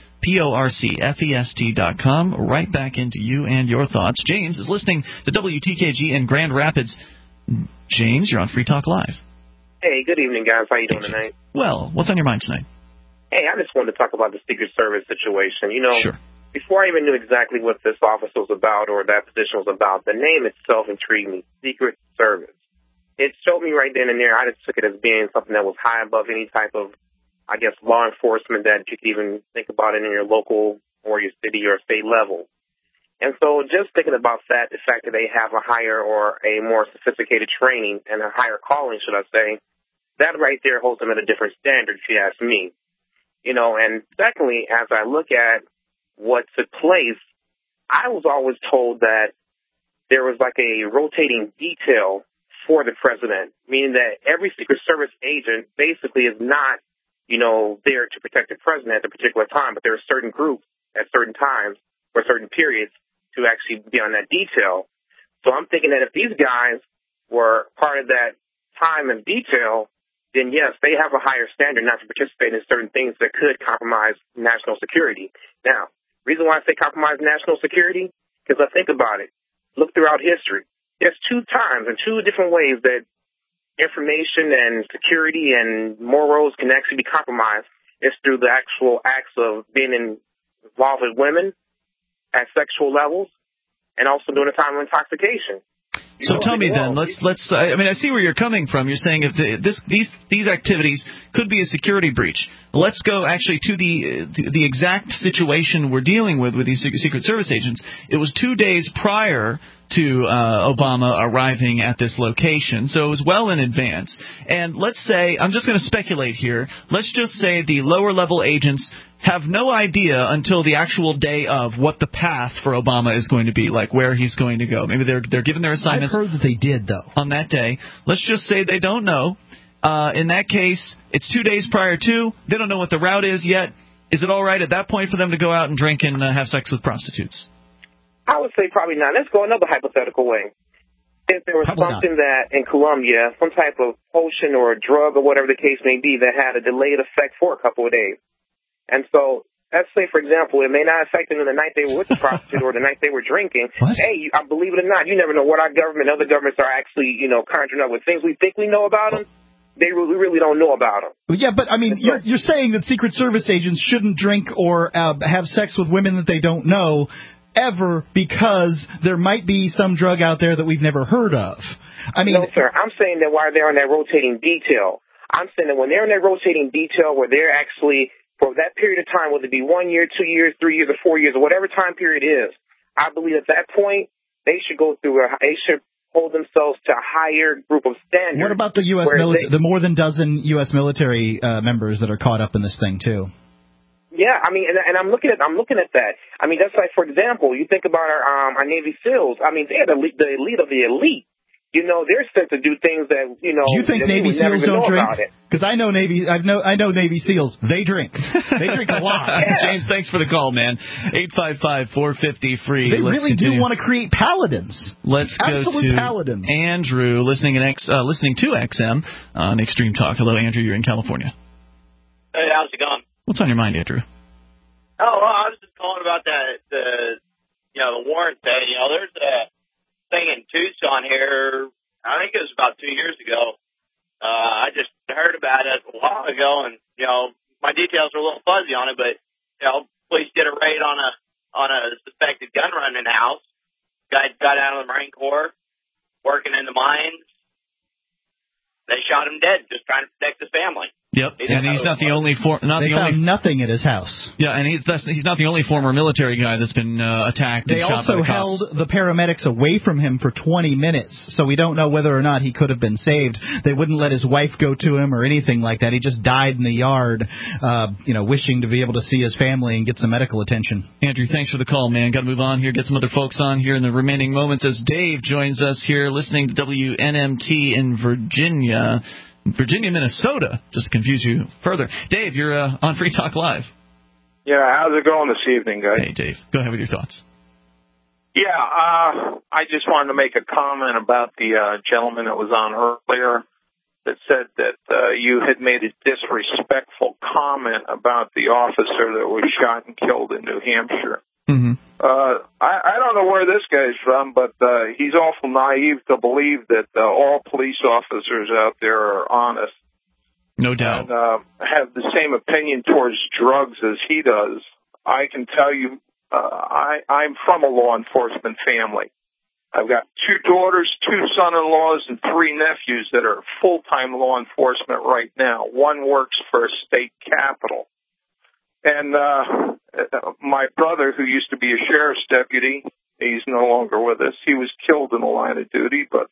PORCFEST.com. Right back into you and your thoughts. James is listening to WTKG in Grand Rapids. James, you're on Free Talk Live. Hey, good evening, guys. How you doing tonight? Well, what's on your mind tonight? Hey, I just wanted to talk about the Secret Service situation. You know, sure. Before I even knew exactly what this office was about or that position was about, the name itself intrigued me, Secret Service. It showed me right then and there. I just took it as being something that was high above any type of, I guess, law enforcement that you could even think about it in your local or your city or state level. And so just thinking about that, the fact that they have a higher or a more sophisticated training and a higher calling, should I say, that right there holds them at a different standard, if you ask me. You know, and secondly, as I look at what took place, I was always told that there was like a rotating detail for the president, meaning that every Secret Service agent basically is not, you know, there to protect the president at a particular time, but there are certain groups at certain times or certain periods to actually be on that detail. So I'm thinking that if these guys were part of that time and detail, then yes, they have a higher standard not to participate in certain things that could compromise national security. Now, reason why I say compromise national security, because I think about it, look throughout history. There's 2 times and 2 different ways that information and security and morals can actually be compromised. It's through the actual acts of being involved with women at sexual levels and also during a time of intoxication. So tell me then. Let's. I mean, I see where you're coming from. You're saying if these activities could be a security breach. Let's go actually to the exact situation we're dealing with these Secret Service agents. It was 2 days prior to Obama arriving at this location, so it was well in advance. And let's say, I'm just going to speculate here, let's just say the lower-level agents have no idea until the actual day of what the path for Obama is going to be, like where he's going to go. Maybe they're given their assignments. I've heard that they did, though. On that day. Let's just say they don't know. In that case, it's 2 days prior to. They don't know what the route is yet. Is it all right at that point for them to go out and drink and have sex with prostitutes? I would say probably not. Let's go another hypothetical way. If there was something that in Colombia, some type of potion or a drug or whatever the case may be that had a delayed effect for a couple of days. And so let's say, for example, it may not affect them the night they were with the prostitute or the night they were drinking. What? Hey, I believe it or not, you never know what our government, other governments are actually, conjuring up with things we think we know about them. We really don't know about them. Yeah, but, I mean, you're saying that Secret Service agents shouldn't drink or have sex with women that they don't know ever because there might be some drug out there that we've never heard of. I mean, no, sir. I'm saying that while they're on that rotating detail, I'm saying that when they're in that rotating detail where they're actually, for that period of time, whether it be 1 year, 2 years, 3 years, or 4 years, or whatever time period is, I believe at that point they should go through they should hold themselves to a higher group of standards. What about the U.S. military, the more than dozen U.S. military members that are caught up in this thing too? Yeah, I mean, and I'm looking at that. I mean, that's like, for example, you think about our Navy SEALs. I mean, they're the elite of the elite. They're set to do things that Do you think Navy SEAls don't drink? Because I know Navy SEAls. They drink. They drink a lot. Yeah. James, thanks for the call, man. 855-450-FREE. They really do want to create paladins. Let's go Absolute to paladins. Andrew, listening to XM on Extreme Talk. Hello, Andrew. You're in California. Hey, how's it going? What's on your mind, Andrew? Oh, well, I was just calling about the warrant thing. There's a thing in Tucson here, I think it was about 2 years ago. I just heard about it a while ago, and, my details are a little fuzzy on it, but, police did a raid on a suspected gun run in the house. Guy got out of the Marine Corps, working in the mines. They shot him dead, just trying to protect his family. Yep, and he's not the only They found nothing at his house. Yeah, and he's not the only former military guy that's been attacked and shot by the cops. They also held the paramedics away from him for 20 minutes, so we don't know whether or not he could have been saved. They wouldn't let his wife go to him or anything like that. He just died in the yard, wishing to be able to see his family and get some medical attention. Andrew, thanks for the call, man. Got to move on here, get some other folks on here in the remaining moments as Dave joins us here, listening to WNMT in Virginia, Minnesota, just to confuse you further. Dave, you're on Free Talk Live. Yeah, how's it going this evening, guys? Hey, Dave. Go ahead with your thoughts. Yeah, I just wanted to make a comment about the gentleman that was on earlier that said that you had made a disrespectful comment about the officer that was shot and killed in New Hampshire. Mm-hmm. I don't know where this guy's from, but he's awful naive to believe that all police officers out there are honest. No doubt. And have the same opinion towards drugs as he does. I can tell you, I'm from a law enforcement family. I've got 2 daughters, 2 son-in-laws, and 3 nephews that are full-time law enforcement right now. One works for a state capital. And my brother, who used to be a sheriff's deputy, he's no longer with us. He was killed in the line of duty, but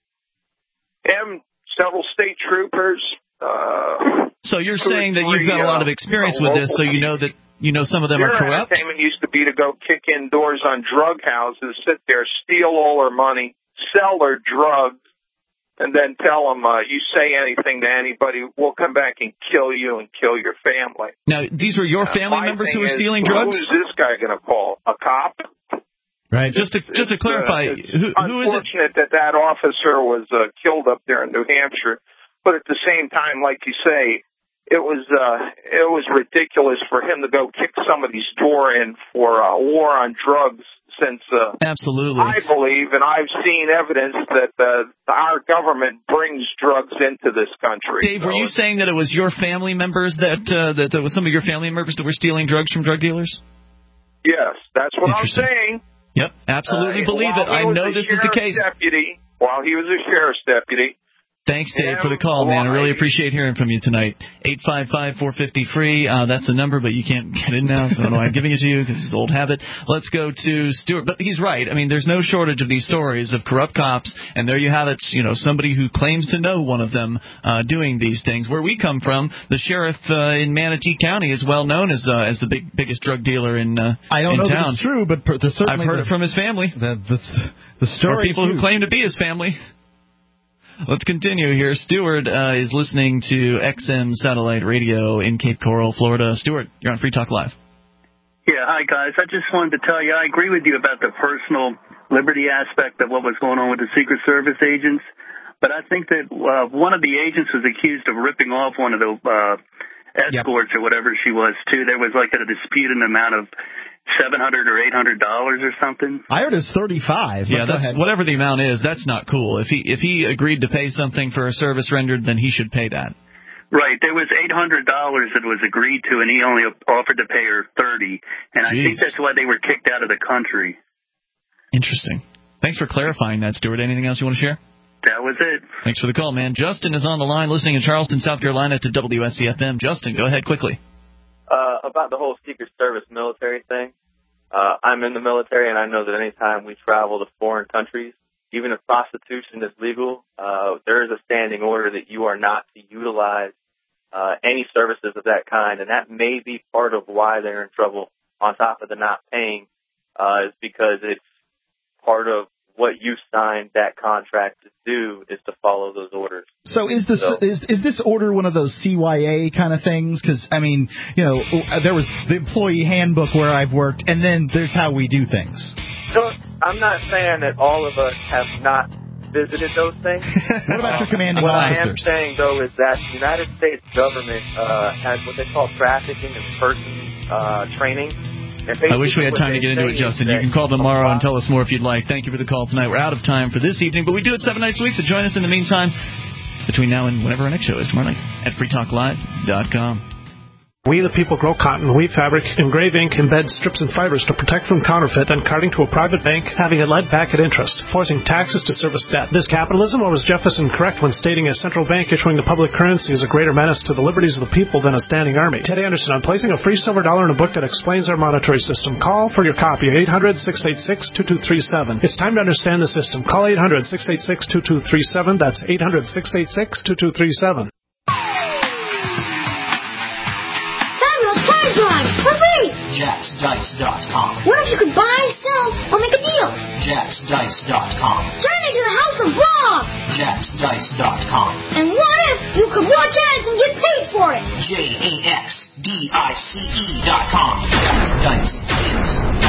several state troopers. So you're saying that you've got a lot of experience with this, so you know some of them are corrupt? Their entertainment used to be to go kick in doors on drug houses, sit there, steal all their money, sell their drugs, and then tell them, you say anything to anybody, we'll come back and kill you and kill your family. Now, these were your family members who were stealing drugs? Who's this guy going to call? A cop? Right. Just to clarify, who is it? Unfortunate that officer was killed up there in New Hampshire, but at the same time, like you say, it was ridiculous for him to go kick somebody's door in for a war on drugs. Since absolutely, I believe, and I've seen evidence that our government brings drugs into this country. Dave, were you saying that it was your family members that was some of your family members that were stealing drugs from drug dealers? Yes, that's what I'm saying. Yep, absolutely believe it. I know this is the case. Deputy, No, he was a sheriff's deputy. Thanks, Dave, for the call, man. I really appreciate hearing from you tonight. 855-450-FREE. That's the number, but you can't get in now, so I'm giving it to you because it's old habit. Let's go to Stuart. But he's right. I mean, there's no shortage of these stories of corrupt cops, and there you have it, somebody who claims to know one of them doing these things. Where we come from, the sheriff in Manatee County is well known as the biggest drug dealer in I don't know town. If it's true, but certainly I've heard it from his family. The story. Or people who claim to be his family. Let's continue here. Stuart is listening to XM Satellite Radio in Cape Coral, Florida. Stuart, you're on Free Talk Live. Yeah, hi, guys. I just wanted to tell you, I agree with you about the personal liberty aspect of what was going on with the Secret Service agents, but I think that one of the agents was accused of ripping off one of the escorts or whatever she was, too. There was like a disputed amount of $700 or $800 or something. I heard it's $35. Yeah, that's whatever the amount is. That's not cool. If he agreed to pay something for a service rendered, then he should pay that. Right. There was $800 that was agreed to, and he only offered to pay her $30. And I think that's why they were kicked out of the country. Interesting. Thanks for clarifying that, Stuart. Anything else you want to share? That was it. Thanks for the call, man. Justin is on the line, listening in Charleston, South Carolina, to WSCFM. Justin, go ahead quickly. About the whole Secret Service military thing, I'm in the military, and I know that anytime we travel to foreign countries, even if prostitution is legal, there is a standing order that you are not to utilize any services of that kind, and that may be part of why they're in trouble, on top of the not paying, is because it's part of what you signed that contract to do is to follow those orders. So is this order one of those CYA kind of things? Because, I mean, there was the employee handbook where I've worked, and then there's how we do things. So I'm not saying that all of us have not visited those things. What about your commanding what officers? I am saying, though, is that the United States government has what they call trafficking and person training. I wish we had time to get into it, Justin. You can call tomorrow and tell us more if you'd like. Thank you for the call tonight. We're out of time for this evening, but we do it 7 nights a week, so join us in the meantime between now and whenever our next show is tomorrow night at freetalklive.com. We the people grow cotton, weave fabric, engrave ink, embed strips and fibers to protect from counterfeit and carting to a private bank, having it led back at interest, forcing taxes to service debt. This capitalism, or was Jefferson correct when stating a central bank issuing the public currency is a greater menace to the liberties of the people than a standing army? Teddy Anderson on placing a free silver dollar in a book that explains our monetary system. Call for your copy, 800-686-2237. It's time to understand the system. Call 800-686-2237. That's 800-686-2237. For free! JacksDice.com. What if you could buy, sell, or make a deal? JacksDice.com. Turn into the House of Bronze! JacksDice.com. And what if you could watch ads and get paid for it? JaxDice.com. Jacks Dice is